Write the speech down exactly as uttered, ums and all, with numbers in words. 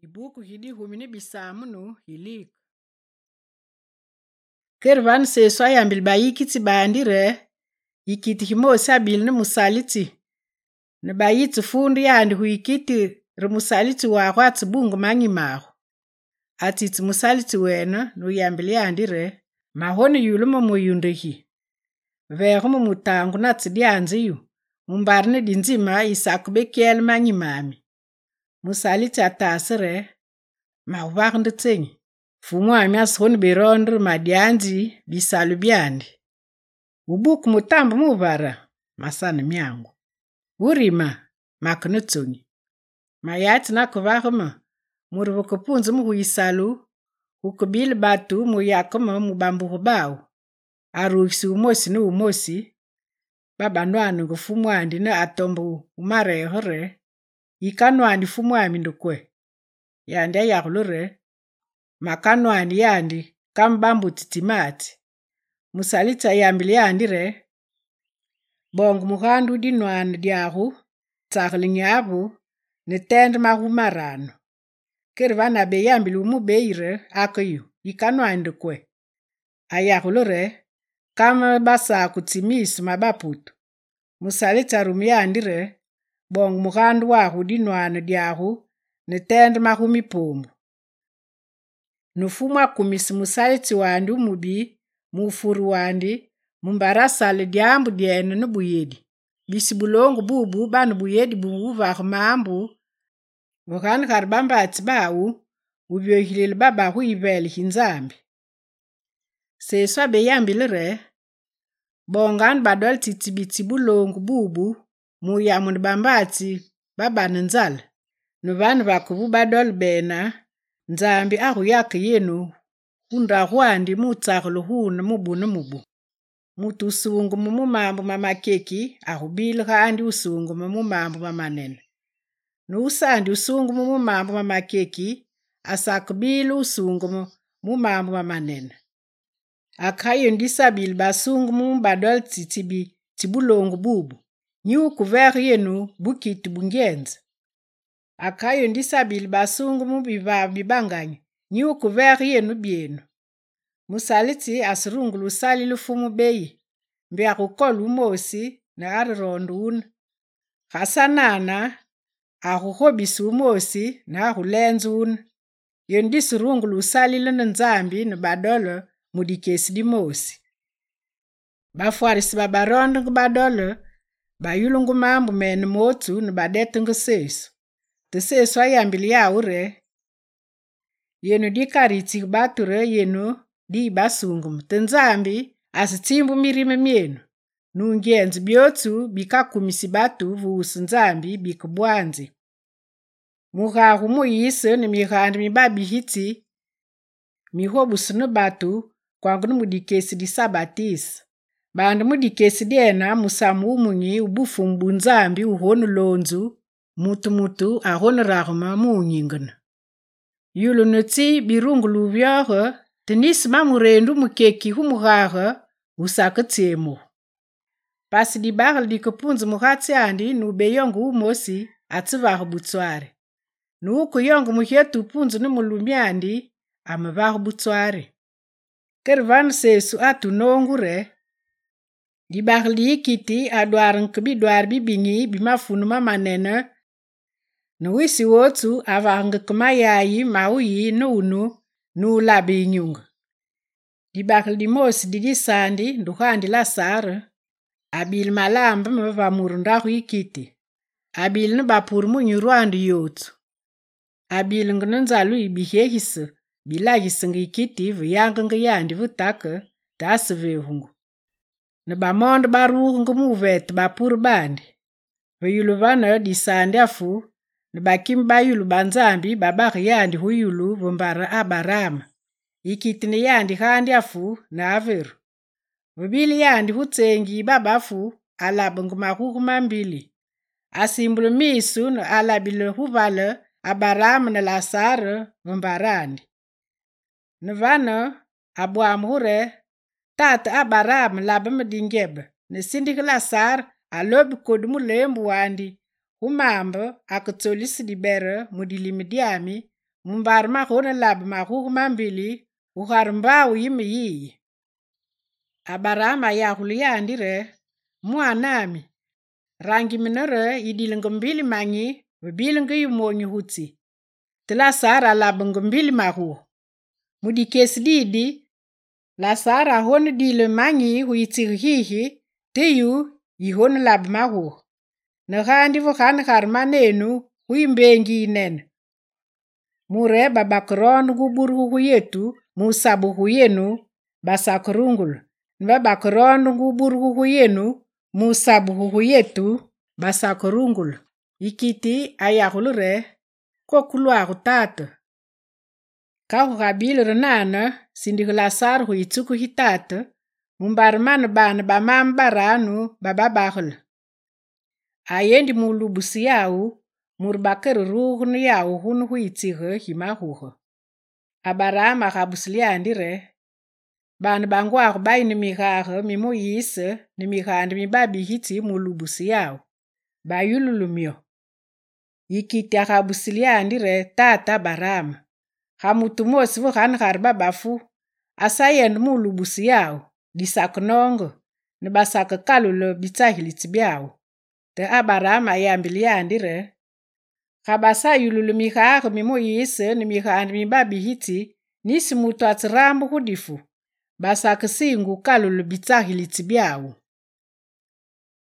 Ibuku hidi humini bisamunu hilik. Kervan se soya mbil ba yikiti bandire yikiti himosi abil ni musaliti. Ne ba yiti fundi yandi huikiti re musaliti wako ati bungu mangi mahu. Ati iti musaliti wena nu yambil yandire mahoni yulumo muyundehi. Vehumu mutangu na tidi anziyu. Mumbarne dinzima isakube kiel mangi mami. Musaliti atasire mahubakndi tenyi. Fumu amias honi birondru madianji bisalu biandi. Ubuku mutambu mubara masana miangu. Urima makunutunyi. Mayati na kuvahuma muruvukupunzu muhuisalu ukubili batu muyakuma mubambu hubau. Aruhisi umosi ni umosi babanwanu ngufumu andi na atombu umare hore ikanwani fumu amindukwe. Yandi ya yakulure makanwani yandi kambambu titimati. Musalita yambili yandire bongu muhandu dinwani diahu takilinyabu ni tend mahumarano. Kervana be yambili umubeire akayu ikanwani ndukwe. Ayakulure kama basa kutimisi mabaputu. Musalita rumi yandire bongu muhandu wahu dinwani diahu ni tend mahumipumu. Nufumu akumisi musaliti wandi umubi mufuru wandi mumbarasali diambu diene nubuyedi. Bisi bulongu bubu banu buyedi buuvahu maambu. Vukani karibamba atibau ubyohilili baba huibeli hinzambi. Seswa beyambilire bongani badol titibiti bulongu bubu muyamuni bambati baba nzala. Nuvanu vakubu badol bena nzambi ahu yake yenu hunda huandi mutakulu huna mubu na mubu. Mutu usungu mumambu mamakeki ahu bilga andi usungu mumambu mamanene. Nuusandi usungu mumambu mamakeki asakubilu usungu mumambu mamanene. Akayo ndisa bil basungu mumbadol titibi tibulongu bubu. Nyu kuveri yenu bukiti bungenza. Akayo ndisa bil basungu mubiva bibanganya. Nyu kuveri yenu bienu. Musaliti asirungulu usali lufumu beyi. Mbia kukolu umosi na arirondu una. Hasanana ahuhobisi umosi na ahulenzu una. Yondisi rungulu usali luna nzambi na badolo mudikesi di mosi. Bafuarisi babarondu kubadolo bayulungu mambu mene motu na badete ngusesu. Tesesu ayambili ya ure. Yenu di kariti kubature yenu di basungum. Tenzambi asitimbu mirime mienu. Nungenzi biotu bika kumisi batu vuusu nzambi bikubuanzi. Muhahu muise ni mihandi mibabi hiti. Mihobu sunu batu kwangunu mudikesi di sabatisi. Bandu mudikesi diena musamu umunyi ubufu mbunzambi uhonu lonzu. Mutu mutu ahonu rahuma muunyingana. Yulu nuti birungulu vyoho tenisi mamurendu mukeki humuhaha usakatiemu. Pasi di bahal di kupunzu muhati andi nube yongu umosi ativahu butuare. Nuku yongu muhietu punzu numulumi andi amavahu butuare. Kervan sesu atu nongure. Di bahal di ikiti aduarang kebiduar bibingi bimafunu mamanene. Nuwisi wotu avanga kumayayi mauyi nunu nu labi nyunga. Di bahal di mosi di disandi nduhandi la sara. Abil malamba mwa murundahu ikiti. Abil nubapuru munyuruandi yotu. Abil ngununzalu ibihehisa. Bilahisa ngikiti vuyanga ngayandi vutaka dasi vehungu. Nubamondu baruhu ngumuvetu bapuru bandi. Vuyulu vana disandi afu. Nubakim bayulu banzambi babaki yandi huyulu vumbara abarama. Ikiti ni yandi handi afu na averu. Vubili yandi hutengi babafu alabungu mahuhu mambili. Asimbulu misu na alabile huvala abarama na lasara vumbarandi. Nuvana abuamuhure tata abarama labama dingebe. Nesindi lasar alobi kodumu lembu wandi. Humamba akutolisi libere mudilimidiami mumbar mahona lab mahu mambili uharmbau yimi yi. Abarama ya huliyandire muanami rangi minere idilingo mbili manyi bilingo yumonyi hutsi tila sara labingo mbili mahu mudi kesdidi la sara hon dile manyi huitsihihi tiyu yihon lab mahu na handi vukan harmanenu huimbengi nen mure babakron guburu huyetu musabu huyenu basakurungul babakron guburu huyenu musabu huyetu basakurungul ikiti ayahulure kokulwa hutatu kahu habil renana sindi lasar huitsuku hitatu mumbarman ban bamambaranu bababahul ayendi mulubusi yau murbakar ruhun yau hun huitsihe himahuho abarama habusliandire ban bangwa baini mihahe mimuyise ni mihandi mibabi hiti mulubusi yau bayululumyo ikiti habusliandire tata barama hamutumosi vuhan harba bafu asayen mulubusi yau disaknongo ni basaka kalulo bitahilitsi byau te abarama yambiliandire habasa yululumihahe mimuyise ni mihandi mibabi hiti nisi mutu atsirambu hudifu basaka singu kalulo bitahilitsi byau.